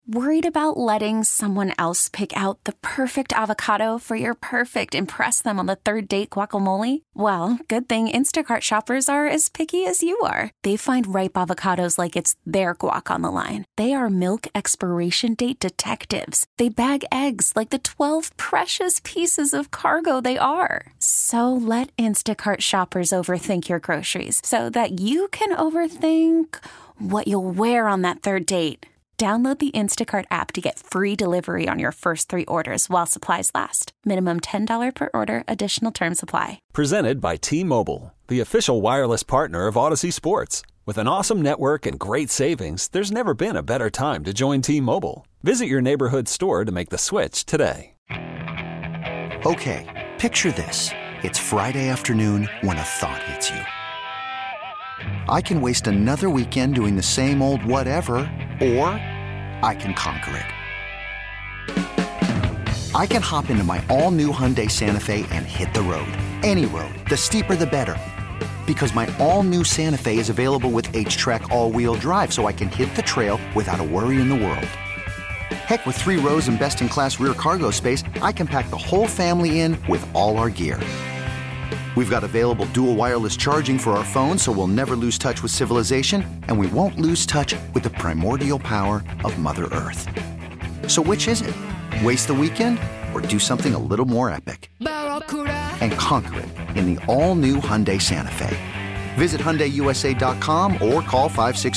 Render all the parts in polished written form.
Worried about letting someone else pick out the perfect avocado for your perfect impress them on the third date guacamole? Well, good thing Instacart shoppers are as picky as you are. They find ripe avocados like it's their guac on the line. They are milk expiration date detectives. They bag eggs like the 12 precious pieces of cargo they are. So let Instacart shoppers overthink your groceries so that you can overthink what you'll wear on that third date. Download the Instacart app to get free delivery on your first 3 orders while supplies last. Minimum $10 per order. Additional terms apply. Presented by T-Mobile, the official wireless partner of Odyssey Sports. With an awesome network and great savings, there's never been a better time to join T-Mobile. Visit your neighborhood store to make the switch today. Okay, picture this. It's Friday afternoon when a thought hits you. I can waste another weekend doing the same old whatever, or I can conquer it. I can hop into my all-new Hyundai Santa Fe and hit the road. Any road. The steeper, the better. Because my all-new Santa Fe is available with H-Track all-wheel drive, so I can hit the trail without a worry in the world. Heck, with 3 rows and best-in-class rear cargo space, I can pack the whole family in with all our gear. We've got available dual wireless charging for our phones, so we'll never lose touch with civilization, and we won't lose touch with the primordial power of Mother Earth. So which is it? Waste the weekend or do something a little more epic? And conquer it in the all-new Hyundai Santa Fe. Visit HyundaiUSA.com or call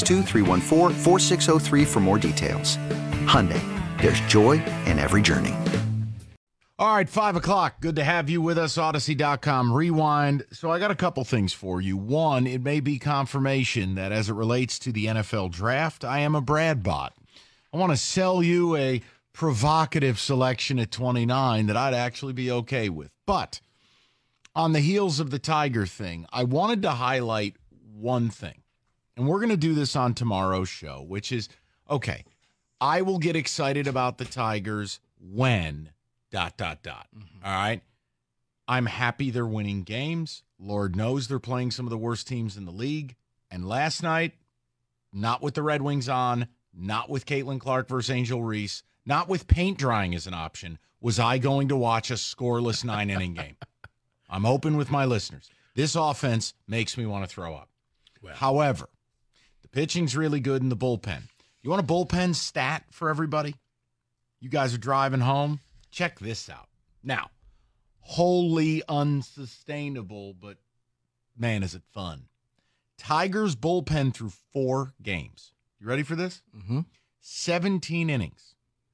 562-314-4603 for more details. Hyundai, there's joy in every journey. All right, 5 o'clock. Good to have you with us, Odyssey.com Rewind. So I got a couple things for you. One, it may be confirmation that as it relates to the NFL draft, I am a Brad bot. I want to sell you a provocative selection at 29 that I'd actually be okay with. But on the heels of the Tiger thing, I wanted to highlight one thing. And we're going to do this on tomorrow's show, which is, okay, I will get excited about the Tigers when... ... Mm-hmm. All right. I'm happy they're winning games. Lord knows they're playing some of the worst teams in the league. And last night, not with the Red Wings on, not with Caitlin Clark versus Angel Reese, not with paint drying as an option, was I going to watch a scoreless 9-inning game. I'm open with my listeners. This offense makes me want to throw up. Well. However, the pitching's really good in the bullpen. You want a bullpen stat for everybody? You guys are driving home? Check this out. Now, wholly unsustainable, but man, is it fun. Tigers bullpen through 4 games. You ready for this? Mm-hmm. 17 innings,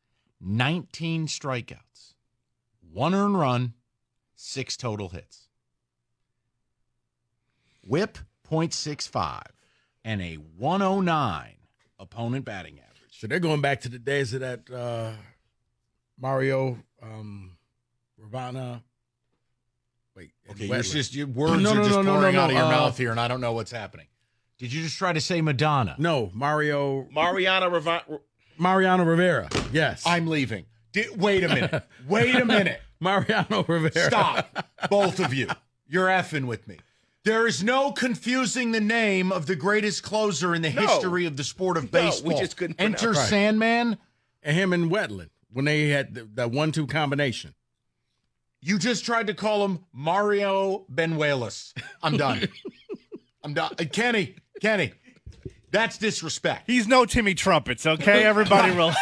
19 strikeouts, 1 earned run, 6 total hits. Whip .65 and a 109 opponent batting average. So they're going back to the days of that Mario Ravana. Wait. Okay, your words are just pouring out of your mouth here, and I don't know what's happening. Did you just try to say Madonna? No, Mariano Rivera. Yes. I'm leaving. Wait a minute. Wait a minute. Mariano Rivera. Stop. Both of you. You're effing with me. There is no confusing the name of the greatest closer in the history of the sport of baseball. We just couldn't Enter pronounce. Sandman. And him and Wetland, when they had that 1-2 combination. You just tried to call him Mario Benuelos. I'm done. I'm done. Kenny, that's disrespect. He's no Timmy Trumpets, okay? Everybody relax.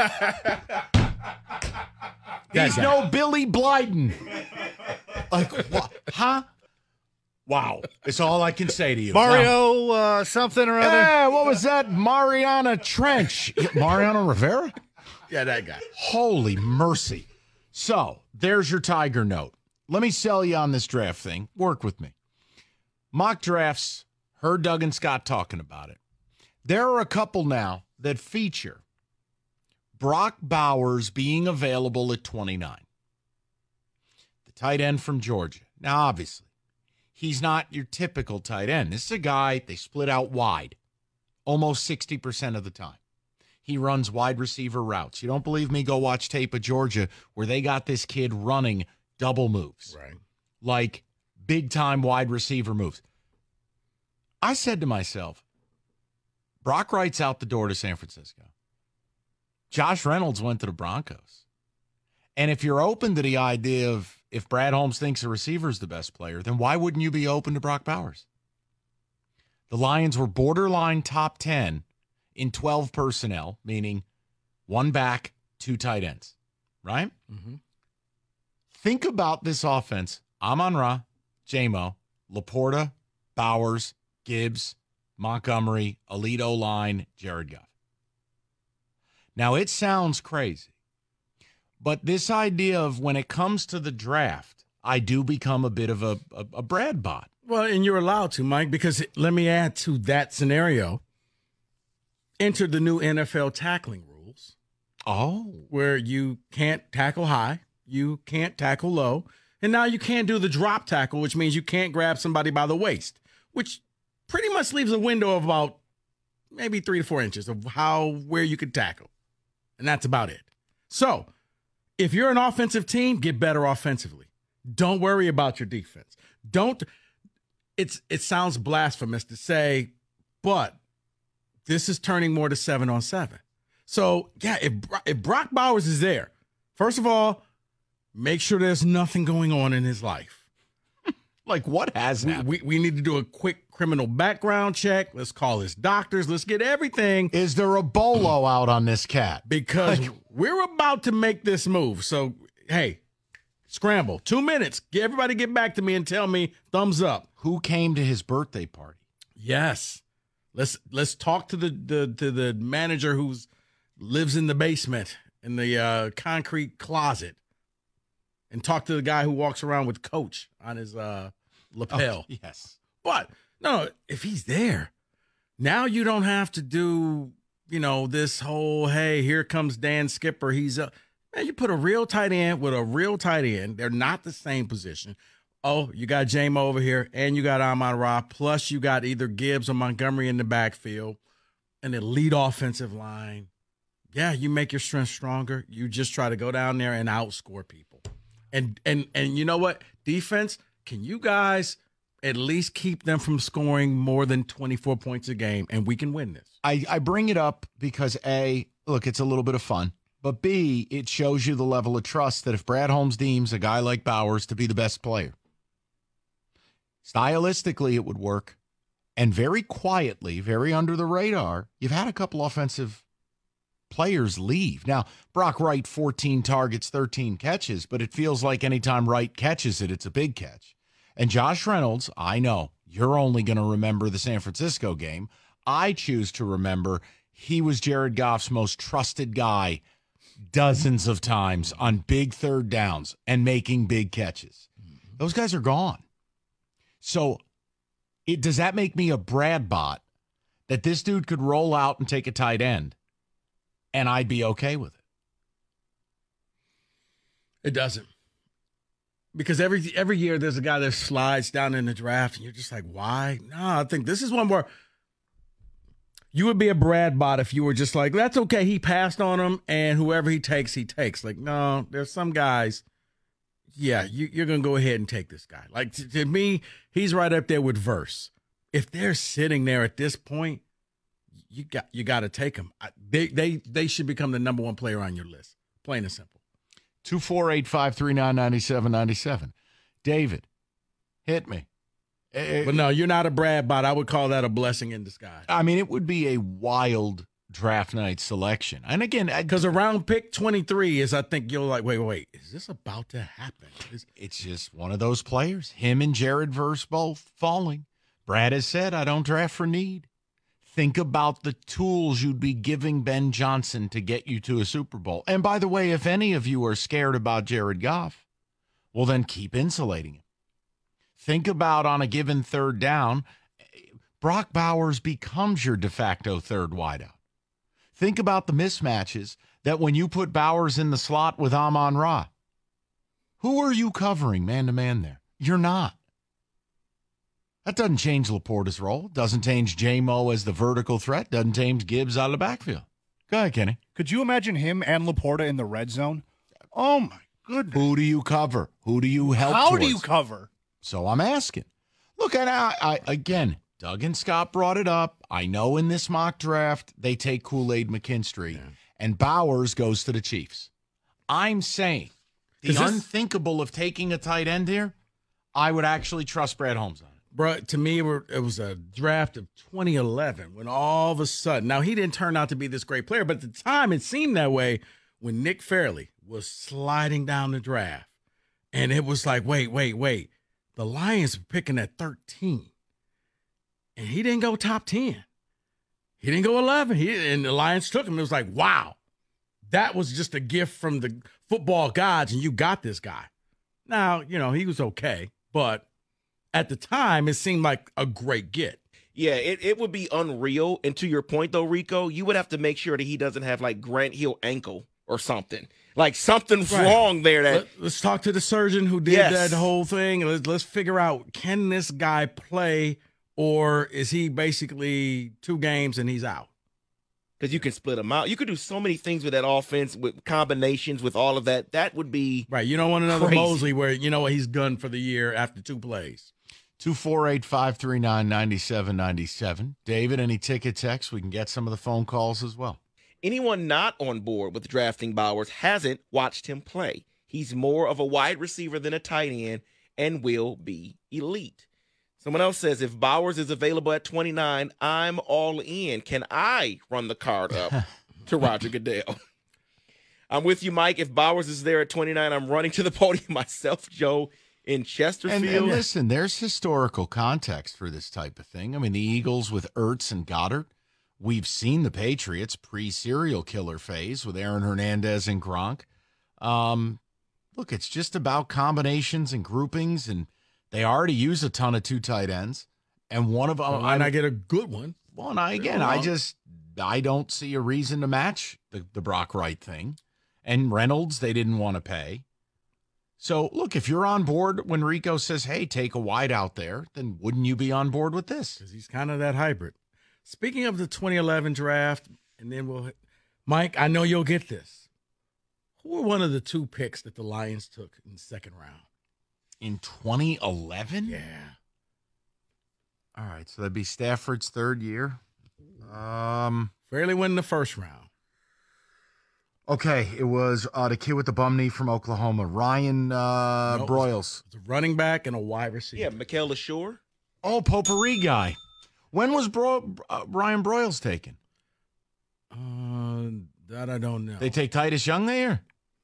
He's no Billy Blyden. Like, what? Huh? Wow. It's all I can say to you. Mario something or other. Yeah, what was that? Mariana Trench. Mariano Rivera? Yeah, that guy. Holy mercy. So, there's your Tiger note. Let me sell you on this draft thing. Work with me. Mock drafts, heard Doug and Scott talking about it. There are a couple now that feature Brock Bowers being available at 29. The tight end from Georgia. Now, obviously, he's not your typical tight end. This is a guy they split out wide almost 60% of the time. He runs wide receiver routes. You don't believe me? Go watch tape of Georgia where they got this kid running double moves. Right. Like big-time wide receiver moves. I said to myself, Brock Wright's out the door to San Francisco. Josh Reynolds went to the Broncos. And if you're open to the idea of if Brad Holmes thinks a receiver's the best player, then why wouldn't you be open to Brock Bowers? The Lions were borderline top 10 in 12 personnel, meaning one back, two tight ends, right? Mm-hmm. Think about this offense. Amon-Ra, J-Mo, Laporta, Bowers, Gibbs, Montgomery, elite O-line, Jared Goff. Now, it sounds crazy, but this idea of when it comes to the draft, I do become a bit of a Brad bot. Well, and you're allowed to, Mike, because let me add to that scenario. Enter the new NFL tackling rules. Oh. Where you can't tackle high, you can't tackle low, and now you can't do the drop tackle, which means you can't grab somebody by the waist, which pretty much leaves a window of about maybe 3 to 4 inches of where you could tackle. And that's about it. So if you're an offensive team, get better offensively. Don't worry about your defense. It sounds blasphemous to say, but this is turning more to 7-on-7. So, yeah, if Brock Bowers is there, first of all, make sure there's nothing going on in his life. Like, what has happened? We need to do a quick criminal background check. Let's call his doctors. Let's get everything. Is there a bolo out on this cat? Because we're about to make this move. So, hey, scramble. 2 minutes. Everybody get back to me and tell me thumbs up. Who came to his birthday party? Yes. Let's talk to the manager who lives in the basement in the concrete closet, and talk to the guy who walks around with Coach on his lapel. Oh, yes. But no, if he's there, now you don't have to do, this whole, hey, here comes Dan Skipper. Man, you put a real tight end with a real tight end. They're not the same position. Oh, you got J-Mo over here, and you got Amon-Ra, plus you got either Gibbs or Montgomery in the backfield, an elite offensive line. Yeah, you make your strength stronger. You just try to go down there and outscore people. And you know what? Defense, can you guys at least keep them from scoring more than 24 points a game, and we can win this? I bring it up because, A, look, it's a little bit of fun. But B, it shows you the level of trust that if Brad Holmes deems a guy like Bowers to be the best player, stylistically it would work. And very quietly, very under the radar, you've had a couple offensive players leave. Now, Brock Wright, 14 targets, 13 catches, but it feels like anytime Wright catches it, it's a big catch. And Josh Reynolds, I know, you're only going to remember the San Francisco game. I choose to remember he was Jared Goff's most trusted guy dozens of times on big third downs and making big catches. Those guys are gone. So does that make me a Brad bot that this dude could roll out and take a tight end and I'd be okay with it? It doesn't. Because every year there's a guy that slides down in the draft and you're just like, why? No, I think this is one where you would be a Brad bot if you were just like, that's okay, he passed on him, and whoever he takes, he takes. Like, no, there's some guys, yeah, you're going to go ahead and take this guy. Like, to me, he's right up there with Verse. If they're sitting there at this point, you got to take him. They should become the number one player on your list, plain and simple. 248-539-9797. David, hit me. But no, you're not a Brad bot. I would call that a blessing in disguise. I mean, it would be a wild draft night selection. And again, because around pick 23 is, I think you're like, wait, is this about to happen? It's just one of those players. Him and Jared Verse both falling. Brad has said, I don't draft for need. Think about the tools you'd be giving Ben Johnson to get you to a Super Bowl. And by the way, if any of you are scared about Jared Goff, well, then keep insulating him. Think about on a given third down, Brock Bowers becomes your de facto third wideout. Think about the mismatches that when you put Bowers in the slot with Amon-Ra, who are you covering man-to-man there? You're not. That doesn't change Laporta's role. Doesn't change J-Mo as the vertical threat. Doesn't change Gibbs out of the backfield. Go ahead, Kenny. Could you imagine him and Laporta in the red zone? Oh, my goodness. Who do you cover? Who do you help How towards? do you cover? So I'm asking. Look, I again, Doug and Scott brought it up. I know in this mock draft, they take Kool-Aid McKinstry. Yeah. and Bowers goes to the Chiefs. I'm saying the unthinkable of taking a tight end here, I would actually trust Brad Holmes on it. Bro, to me, it was a draft of 2011 when all of a sudden, now he didn't turn out to be this great player, but at the time it seemed that way when Nick Fairley was sliding down the draft. And it was like, wait. The Lions were picking at 13. And he didn't go top 10. He didn't go 11. And the Lions took him. It was like, wow, that was just a gift from the football gods, and you got this guy. Now, he was okay, but at the time, it seemed like a great get. Yeah, it would be unreal. And to your point, though, Rico, you would have to make sure that he doesn't have, like, Grant Hill ankle or something. Like, something's wrong there. Let's talk to the surgeon who did that whole thing. Let's figure out, can this guy play, or is he basically 2 games and he's out? Because you can split them out. You could do so many things with that offense, with combinations, with all of that. That would be right. You don't want another crazy. Mosley where he's done for the year after 2 plays. 248-539-9797. David, any ticket text? We can get some of the phone calls as well. Anyone not on board with drafting Bowers hasn't watched him play. He's more of a wide receiver than a tight end and will be elite. Someone else says, if Bowers is available at 29, I'm all in. Can I run the card up to Roger Goodell? I'm with you, Mike. If Bowers is there at 29, I'm running to the podium myself, Joe, in Chesterfield. And listen, there's historical context for this type of thing. I mean, the Eagles with Ertz and Goddard. We've seen the Patriots pre-serial killer phase with Aaron Hernandez and Gronk. Look, it's just about combinations and groupings, and they already use a ton of 2 tight ends, and one of them. Why not get a good one? Well, I don't see a reason to match the Brock Wright thing, and Reynolds they didn't want to pay. So look, if you're on board when Rico says, "Hey, take a wide out there," then wouldn't you be on board with this? Because he's kind of that hybrid. Speaking of the 2011 draft, and then Mike, I know you'll get this. Who were one of the 2 picks that the Lions took in the second round? In 2011? Yeah. All right, so that'd be Stafford's 3rd year. Fairly win the first round. Okay, it was the kid with the bum knee from Oklahoma, Ryan Broyles. It's a running back and a wide receiver. Yeah, Mikael LaSure. Oh, potpourri guy. When was Ryan Broyles taken? That I don't know. They take Titus Young there?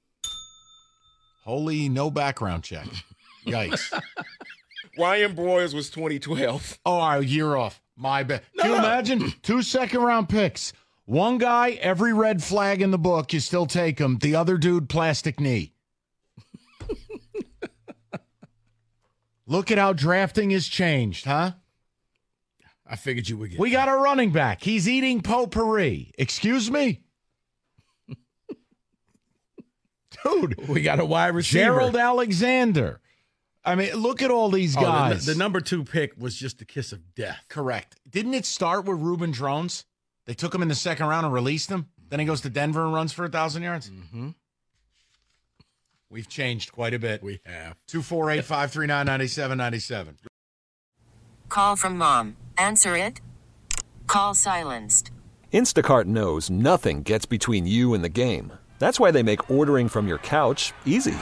Holy no background check. Yikes. Ryan Broyles was 2012. Oh, all right, year off. My bad. Can you imagine? 2 second-round picks. One guy, every red flag in the book, you still take him. The other dude, plastic knee. Look at how drafting has changed, huh? I figured you would get We got a running back. He's eating potpourri. Excuse me? Dude. We got a wide receiver. Gerald Alexander. I mean, look at all these guys. The number 2 pick was just the kiss of death. Correct. Didn't it start with Reuben Drones? They took him in the second round and released him. Then he goes to Denver and runs for 1,000 yards. Mm-hmm. We've changed quite a bit. We have. 248-539-9797. Call from mom. Answer it. Call silenced. Instacart knows nothing gets between you and the game. That's why they make ordering from your couch easy.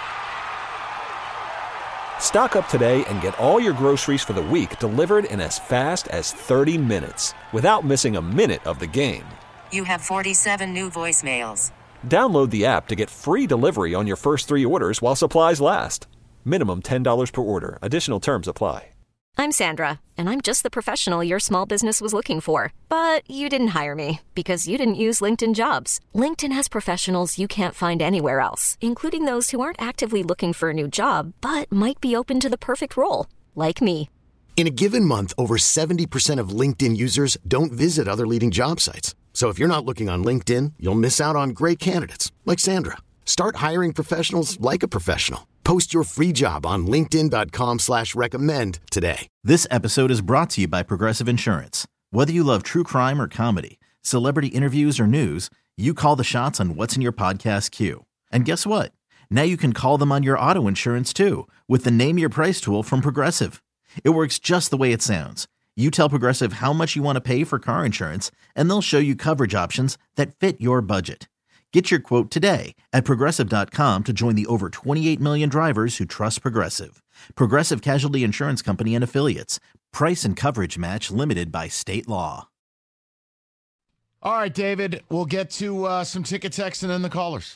Stock up today and get all your groceries for the week delivered in as fast as 30 minutes without missing a minute of the game. You have 47 new voicemails. Download the app to get free delivery on your first 3 orders while supplies last. Minimum $10 per order. Additional terms apply. I'm Sandra, and I'm just the professional your small business was looking for. But you didn't hire me because you didn't use LinkedIn Jobs. LinkedIn has professionals you can't find anywhere else, including those who aren't actively looking for a new job, but might be open to the perfect role, like me. In a given month, over 70% of LinkedIn users don't visit other leading job sites. So if you're not looking on LinkedIn, you'll miss out on great candidates like Sandra. Start hiring professionals like a professional. Post your free job on linkedin.com/recommend today. This episode is brought to you by Progressive Insurance. Whether you love true crime or comedy, celebrity interviews or news, you call the shots on what's in your podcast queue. And guess what? Now you can call them on your auto insurance too with the Name Your Price tool from Progressive. It works just the way it sounds. You tell Progressive how much you want to pay for car insurance, and they'll show you coverage options that fit your budget. Get your quote today at Progressive.com to join the over 28 million drivers who trust Progressive. Progressive Casualty Insurance Company and Affiliates. Price and coverage match limited by state law. All right, David, we'll get to some ticket text and then the callers.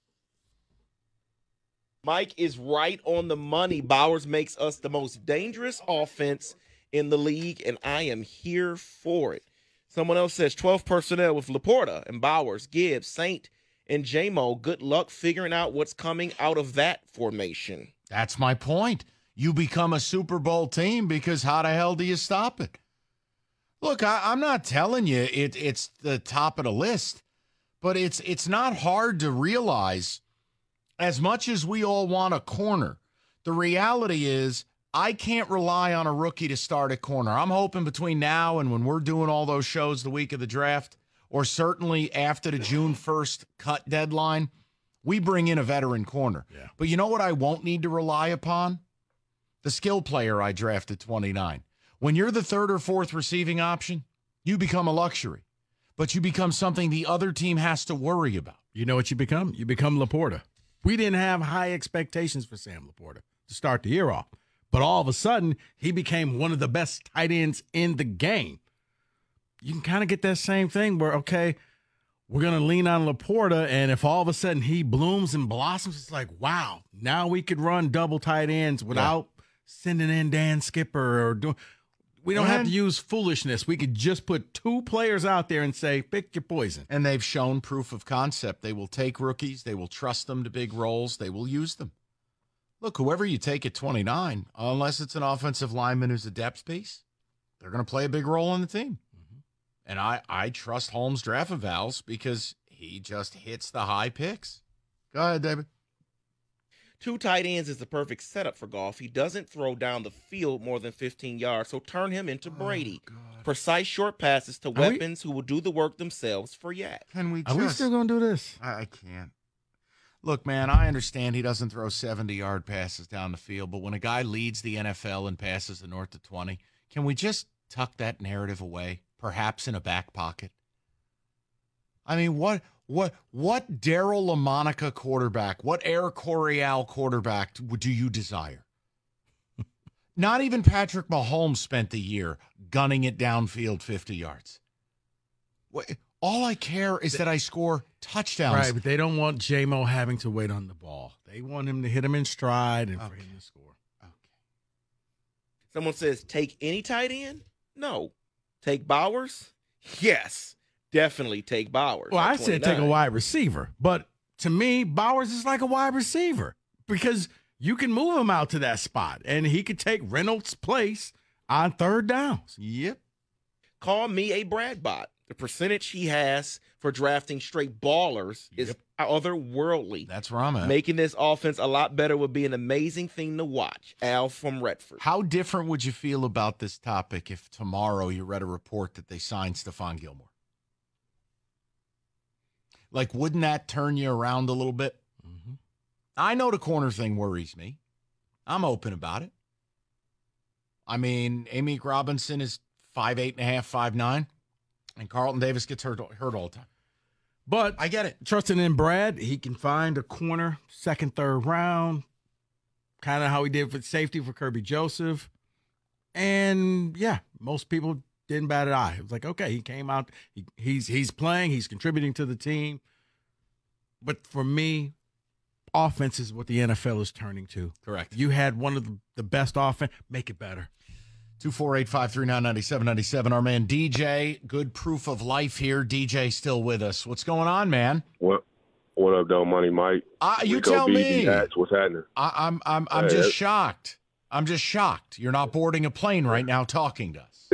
Mike is right on the money. Bowers makes us the most dangerous offense in the league, and I am here for it. Someone else says 12 personnel with Laporta and Bowers, Gibbs, Saint, and J-Mo. Good luck figuring out what's coming out of that formation. That's my point. You become a Super Bowl team because how the hell do you stop it? Look, I'm not telling you it's the top of the list, but it's not hard to realize, as much as we all want a corner, the reality is I can't rely on a rookie to start at corner. I'm hoping between now and when we're doing all those shows the week of the draft, or certainly after the June 1st cut deadline, we bring in a veteran corner. Yeah. But you know what I won't need to rely upon? The skill player I drafted 29. When you're the third or fourth receiving option, you become a luxury. But you become something the other team has to worry about. You know what you become? You become Laporta. We didn't have high expectations for Sam Laporta to start the year off. But all of a sudden, he became one of the best tight ends in the game. You can kind of get that same thing where, okay, we're going to lean on Laporta, and if all of a sudden he blooms and blossoms, it's like, wow, now we could run double tight ends without sending in Dan Skipper or doing. We don't have to use foolishness. We could just put two players out there and say, pick your poison. And they've shown proof of concept. They will take rookies. They will trust them to big roles. They will use them. Look, whoever you take at 29, unless it's an offensive lineman who's a depth piece, they're going to play a big role on the team. Mm-hmm. And I trust Holmes' draft evals because he just hits the high picks. Go ahead, David. Two tight ends is the perfect setup for Goff. He doesn't throw down the field more than 15 yards, so turn him into Brady. Precise short passes to weapons who will do the work themselves for Yak. Can we Are we still going to do this? I can't. Look, man, I understand he doesn't throw 70-yard passes down the field, but when a guy leads the NFL and passes the north to 20, can we just tuck that narrative away, perhaps in a back pocket? I mean, what Daryl LaMonica quarterback, what Air Coryell quarterback do you desire? Not even Patrick Mahomes spent the year gunning it downfield 50 yards. All I care is that I score touchdowns. Right, but they don't want J-Mo having to wait on the ball. They want him to hit him in stride and for him to score. Okay. Someone says, take any tight end? No. Take Bowers? Yes. Definitely take Bowers. Well, I said take a wide receiver. But to me, Bowers is like a wide receiver because you can move him out to that spot, and he could take Reynolds' place on third downs. Yep. Call me a Brad bot. The percentage he has for drafting straight ballers is otherworldly. That's where I'm at. Making this offense a lot better would be an amazing thing to watch. Al from Redford. How different would you feel about this topic if tomorrow you read a report that they signed Stephon Gilmore? Like, wouldn't that turn you around a little bit? Mm-hmm. I know the corner thing worries me. I'm open about it. I mean, Amik Robinson is 5'8.5", 5'9", and Carlton Davis gets hurt all the time. But I get it. Trusting in Brad, he can find a corner, second, third round, kind of how he did for safety for Kirby Joseph. And, yeah, most people didn't bat an eye. It was like, okay, he came out. He's playing. He's contributing to the team. But for me, offense is what the NFL is turning to. Correct. You had one of the best offense. Make it better. 248-539-9797. Our man DJ, good proof of life here. DJ still with us. What's going on, man? What up, though, Money Mike? You Rico tell me. What's happening? I'm just shocked. I'm just shocked. You're not boarding a plane right now talking to us.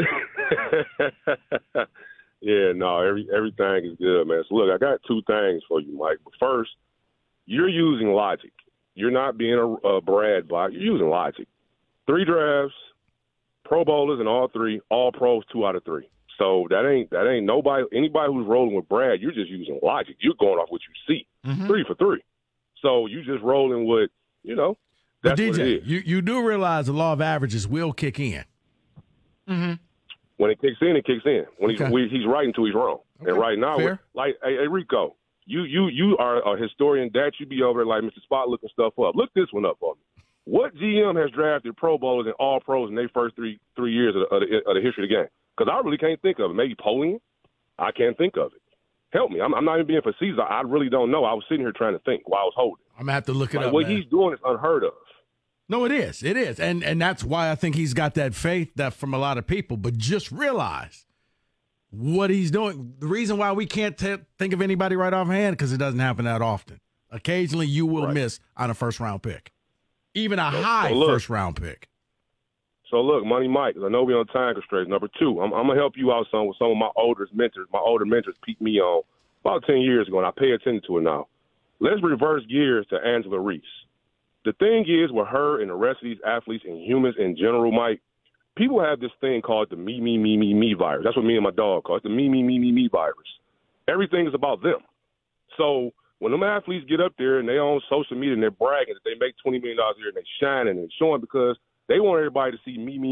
Yeah, no, everything is good, man. So, look, I got two things for you, Mike. But first, you're using logic. You're not being a Brad bot. You're using logic. 3 drafts, Pro Bowlers in all 3, all pros 2 out of 3. So that ain't anybody who's rolling with Brad. You're just using logic. You're going off what you see. Mm-hmm. 3 for 3. So you just rolling with, that's but DJ, what it is. You do realize the law of averages will kick in. Mm-hmm. When it kicks in, it kicks in. When he's right until he's wrong. Okay. And right now, like, hey, Rico, you are a historian. That you be over like Mr. Spot looking stuff up. Look this one up for me. What GM has drafted Pro Bowlers and All Pros in their first three years of the history of the game? Because I really can't think of it. Maybe Polian? I can't think of it. Help me. I'm not even being facetious. I really don't know. I was sitting here trying to think while I was holding. I'm going to have to look it up. What he's doing is unheard of. No, it is. It is. And that's why I think he's got that faith that from a lot of people. But just realize what he's doing. The reason why we can't think of anybody right offhand, because it doesn't happen that often. Occasionally you will miss on a first-round pick. Even a high first-round pick. So, look, Money Mike, I know we're on time constraints. Number two, I'm going to help you out with some of my older mentors. My older mentors peaked me on about 10 years ago, and I pay attention to it now. Let's reverse gears to Angela Reese. The thing is, with her and the rest of these athletes and humans in general, Mike, people have this thing called the me virus. That's what me and my dog call it, the me virus. Everything is about them. So when them athletes get up there and they on social media and they're bragging that they make $20 million a year and they shining and showing because they want everybody to see me.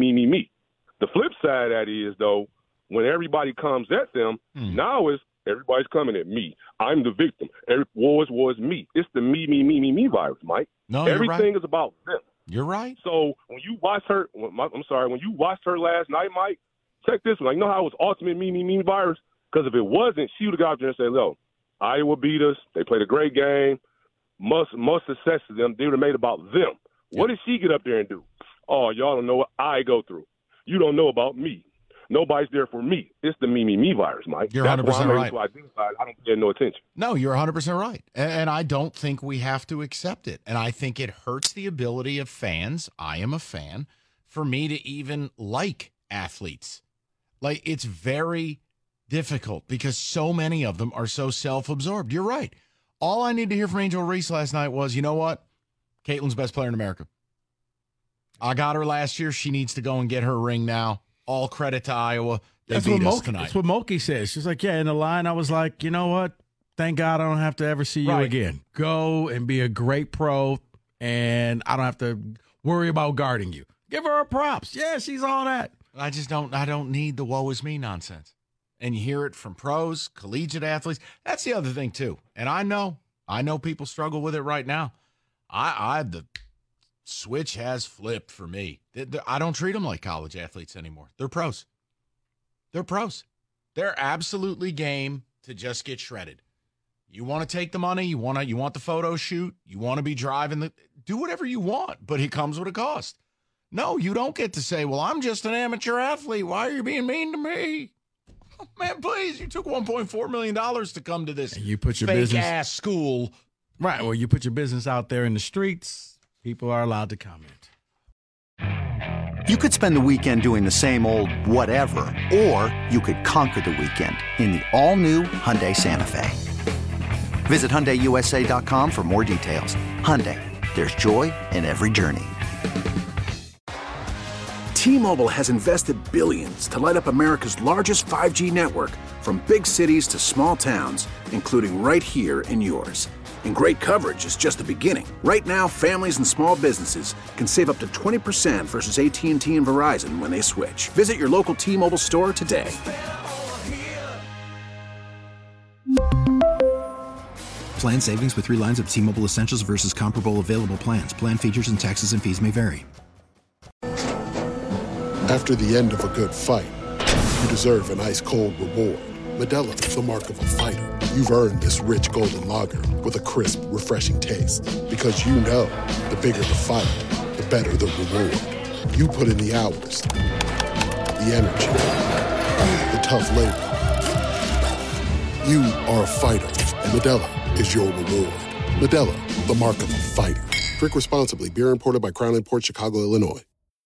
The flip side of that is, though, when everybody comes at them, now it's everybody's coming at me. I'm the victim. War is me. It's the me virus, Mike. No, everything is about them. You're right. So when you watch her, when you watched her last night, Mike, check this one. Like, you know how it was ultimate me virus? Because if it wasn't, she would have got out there and said, "Look, Iowa beat us. They played a great game. Much success to them. They would have made it about them." What did she get up there and do? Oh, y'all don't know what I go through. You don't know about me. Nobody's there for me. It's the me virus, Mike. You're 100% right. I don't pay no attention. No, you're 100% right. And I don't think we have to accept it. And I think it hurts the ability of fans, I am a fan, for me to even like athletes. Like, it's very difficult because so many of them are so self-absorbed. You're right. All I need to hear from Angel Reese last night was, you know what? Caitlin's best player in America. I got her last year. She needs to go and get her ring now. All credit to Iowa. They beat us tonight. That's what Moki says. She's like, yeah, in the line, I was like, you know what? Thank God I don't have to ever see you again. Go and be a great pro, and I don't have to worry about guarding you. Give her props. Yeah, she's all that. I don't need the woe is me nonsense. And you hear it from pros, collegiate athletes. That's the other thing, too. And I know people struggle with it right now. The switch has flipped for me. I don't treat them like college athletes anymore. They're pros. They're absolutely game to just get shredded. You want to take the money, you want the photo shoot, you want to be driving do whatever you want, but it comes with a cost. No, you don't get to say, well, I'm just an amateur athlete. Why are you being mean to me? Oh, man, please, you took $1.4 million to come to this fake-ass school. Right, well, you put your business out there in the streets. People are allowed to comment. You could spend the weekend doing the same old whatever, or you could conquer the weekend in the all-new Hyundai Santa Fe. Visit HyundaiUSA.com for more details. Hyundai, there's joy in every journey. T-Mobile has invested billions to light up America's largest 5G network, from big cities to small towns, including right here in yours. And great coverage is just the beginning. Right now, families and small businesses can save up to 20% versus AT&T and Verizon when they switch. Visit your local T-Mobile store today. Plan savings with 3 lines of T-Mobile Essentials versus comparable available plans. Plan features and taxes and fees may vary. After the end of a good fight, you deserve an ice-cold reward. Modelo is the mark of a fighter. You've earned this rich golden lager with a crisp, refreshing taste. Because you know, the bigger the fight, the better the reward. You put in the hours, the energy, the tough labor. You are a fighter, and Modelo is your reward. Modelo, the mark of a fighter. Drink responsibly. Beer imported by Crown Imports, Chicago, Illinois.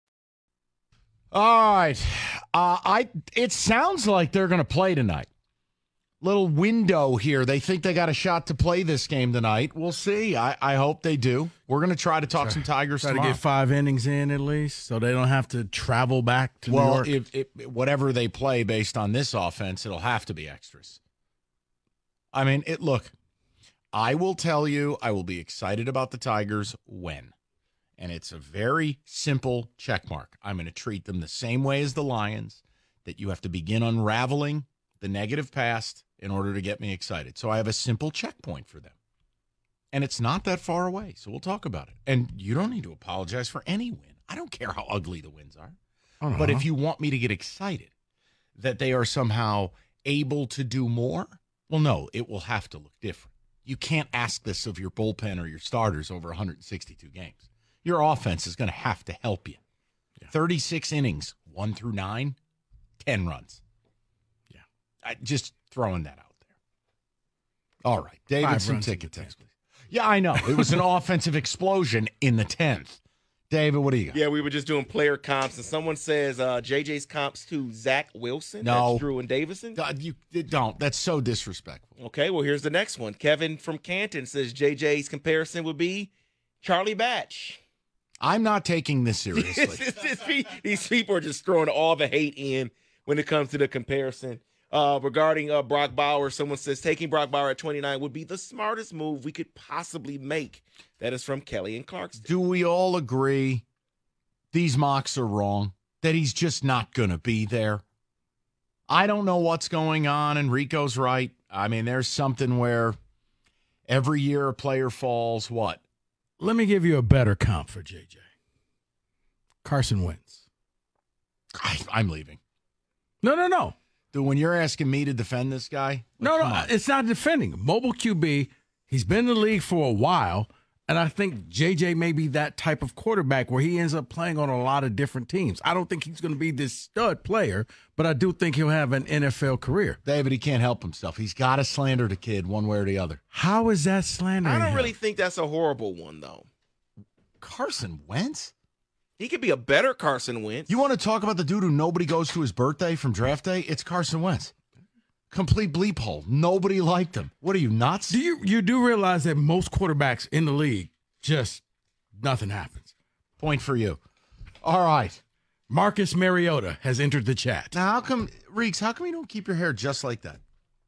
All right. It sounds like they're going to play tonight. Little window here. They think they got a shot to play this game tonight. We'll see. I hope they do. We're going to try to talk some Tigers tomorrow. Try to get 5 innings in at least so they don't have to travel back to New York. Well, whatever they play based on this offense, it'll have to be extras. I mean, look, I will tell you, I will be excited about the Tigers when. And it's a very simple check mark. I'm going to treat them the same way as the Lions. that you have to begin unraveling the negative past in order to get me excited. So I have a simple checkpoint for them. And it's not that far away, so we'll talk about it. And you don't need to apologize for any win. I don't care how ugly the wins are. But if you want me to get excited that they are somehow able to do more, well, no, it will have to look different. You can't ask this of your bullpen or your starters over 162 games. Your offense is going to have to help you. Yeah. 36 innings, 1 through 9, 10 runs. Yeah. Just throwing that out there. All right. David, some ticket text, please. Yeah, I know. It was an offensive explosion in the 10th. David, what do you got? Yeah, we were just doing player comps, and someone says JJ's comps to Zach Wilson. No. That's Drew and Davison. God, you don't. That's so disrespectful. Okay, well, here's the next one. Kevin from Canton says JJ's comparison would be Charlie Batch. I'm not taking this seriously. These people are just throwing all the hate in when it comes to the comparison. Regarding Brock Bowers, someone says taking Brock Bowers at 29 would be the smartest move we could possibly make. That is from Kelly and Clarkston. Do we all agree these mocks are wrong, that he's just not going to be there? I don't know what's going on, and Rico's right. I mean, there's something where every year a player falls, what? Let me give you a better comp for JJ. Carson Wentz. I'm leaving. No. Dude, when you're asking me to defend this guy? No, it's not defending. Mobile QB, he's been in the league for a while, and I think JJ may be that type of quarterback where he ends up playing on a lot of different teams. I don't think he's going to be this stud player, but I do think he'll have an NFL career. David, he can't help himself. He's got to slander the kid one way or the other. How is that slandering I don't him? really think that's a horrible one, though. Carson Wentz? He could be a better Carson Wentz. You want to talk about the dude who nobody goes to his birthday from draft day? It's Carson Wentz. Complete bleep hole. Nobody liked him. What are you, nuts? You do realize that most quarterbacks in the league, just nothing happens. Point for you. All right. Marcus Mariota has entered the chat. Now, how come you don't keep your hair just like that?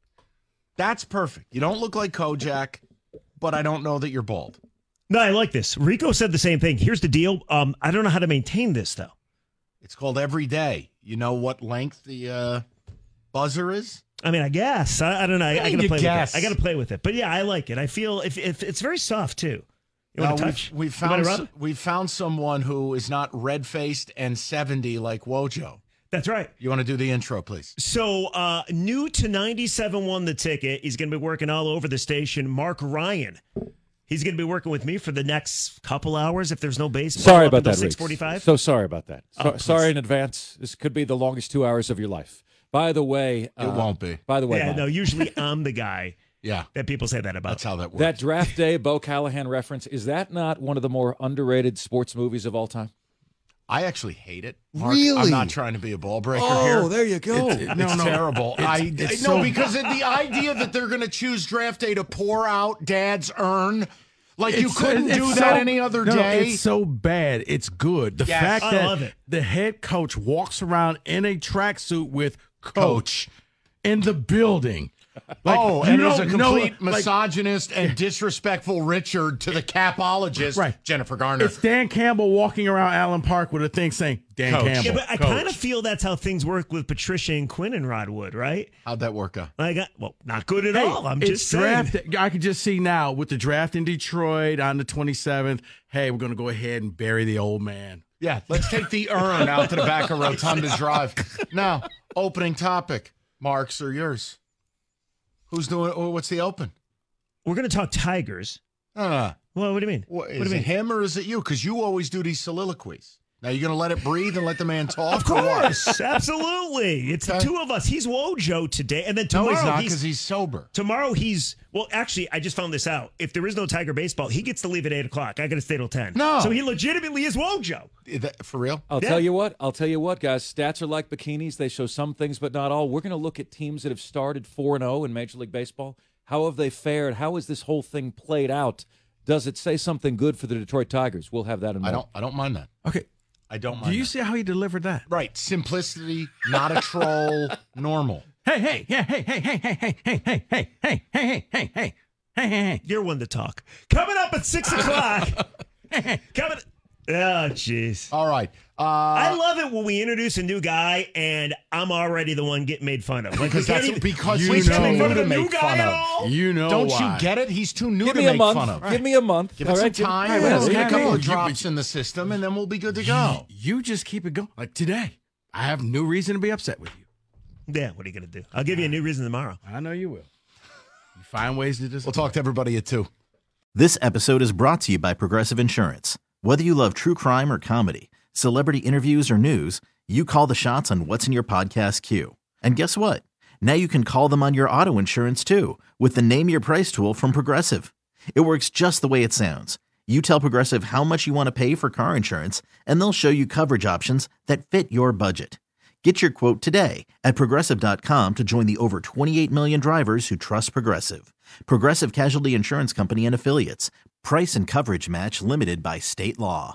That's perfect. You don't look like Kojak, but I don't know that you're bald. No, I like this. Rico said the same thing. Here's the deal. I don't know how to maintain this, though. It's called every day. You know what length the buzzer is? I mean, I guess. I don't know. I got to play with it. I got to play with it. But yeah, I like it. I feel if it's very soft too. You want to touch? We've found someone who is not red-faced and 70 like Wojo. That's right. You want to do the intro, please? So, new to 97.1 The Ticket. He's going to be working all over the station. Mark Ryan. He's going to be working with me for the next couple hours if there's no baseball. Sorry about that, 6:45. So sorry about that. Sorry in please. Advance. This could be the longest 2 hours of your life. By the way, it won't be. By the way, yeah, no. Usually I'm the guy. Yeah, that people say that about. That's how that works. That draft day Bo Callahan reference, is that not one of the more underrated sports movies of all time? I actually hate it. Mark, Really? I'm not trying to be a ball breaker here. Oh, there you go. It's terrible. Because the idea that they're going to choose draft day to pour out Dad's urn. Like you couldn't do that any other day. It's so bad. It's good. The fact I love that it. the head coach walks around in a tracksuit with coach in the building. And is a complete misogynist and disrespectful Richard to the capologist, Jennifer Garner. It's Dan Campbell walking around Allen Park with a thing saying, Dan Campbell. Yeah, but I kind of feel that's how things work with Patricia and Quinn and Rod Wood, right? How'd that work out? Not good at all. I'm just saying. I can just see now with the draft in Detroit on the 27th, hey, we're going to go ahead and bury the old man. Yeah, let's take the urn out to the back of Rotunda Drive. Now, opening topic. Mark's or yours? Who's doing? What's the open? We're going to talk Tigers. Well, what do you mean? Is it him or is it you? Because you always do these soliloquies. Now you're going to let it breathe and let the man talk? Of course, absolutely. It's the two of us. He's Wojo today, and then tomorrow he's not because he's sober. Tomorrow actually, I just found this out. If there is no Tiger baseball, he gets to leave at 8 o'clock. I got to stay till 10. No, so he legitimately is Wojo. For real? I'll tell you what, guys. Stats are like bikinis. They show some things, but not all. We're going to look at teams that have started 4-0 in Major League Baseball. How have they fared? How has this whole thing played out? Does it say something good for the Detroit Tigers? We'll have that in mind. I don't mind that. Okay. I don't mind. Do you see how he delivered that? Right. Simplicity, not a troll, normal. Hey. You're one to talk. Coming up at 6 o'clock. Oh, jeez. All right. I love it when we introduce a new guy and I'm already the one getting made fun of. Like, because we he's can't too make fun new of to the new make guy fun at of. all. You know Don't why. you get it? He's too new Give to me a make month. fun of. Give me a month. Give it some time. Let's get a couple of drops in the system, and then we'll be good to go. You just keep it going. Like today, I have no reason to be upset with you. Yeah, what are you going to do? I'll give you a new reason tomorrow. I know you will. You find ways to disappoint. We'll talk to everybody at 2. This episode is brought to you by Progressive Insurance. Whether you love true crime or comedy, celebrity interviews or news, you call the shots on what's in your podcast queue. And guess what? Now you can call them on your auto insurance too with the Name Your Price tool from Progressive. It works just the way it sounds. You tell Progressive how much you want to pay for car insurance, and they'll show you coverage options that fit your budget. Get your quote today at Progressive.com to join the over 28 million drivers who trust Progressive. Progressive Casualty Insurance Company and Affiliates. Price and coverage match limited by state law.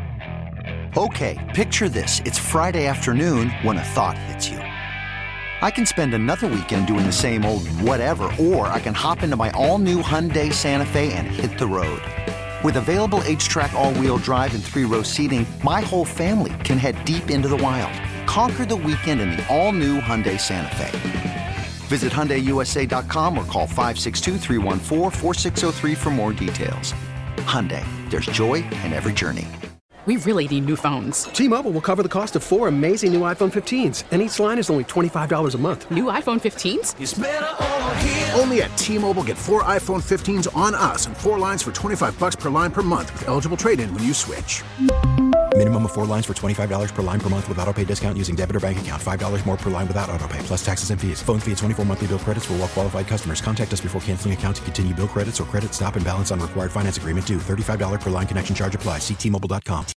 Okay, picture this. It's Friday afternoon when a thought hits you. I can spend another weekend doing the same old whatever, or I can hop into my all-new Hyundai Santa Fe and hit the road. With available H-Track all-wheel drive and 3-row seating, my whole family can head deep into the wild. Conquer the weekend in the all-new Hyundai Santa Fe. Visit HyundaiUSA.com or call 562-314-4603 for more details. Hyundai, there's joy in every journey. We really need new phones. T-Mobile will cover the cost of 4 amazing new iPhone 15s, and each line is only $25 a month. New iPhone 15s? It's better over here. Only at T-Mobile, get 4 iPhone 15s on us and 4 lines for $25 per line per month with eligible trade-in when you switch. Minimum of 4 lines for $25 per line per month with autopay discount using debit or bank account. $5 more per line without autopay, plus taxes and fees. Phone fee at 24 monthly bill credits for well-qualified customers. Contact us before canceling account to continue bill credits or credit stop and balance on required finance agreement due. $35 per line connection charge applies. See T-Mobile.com.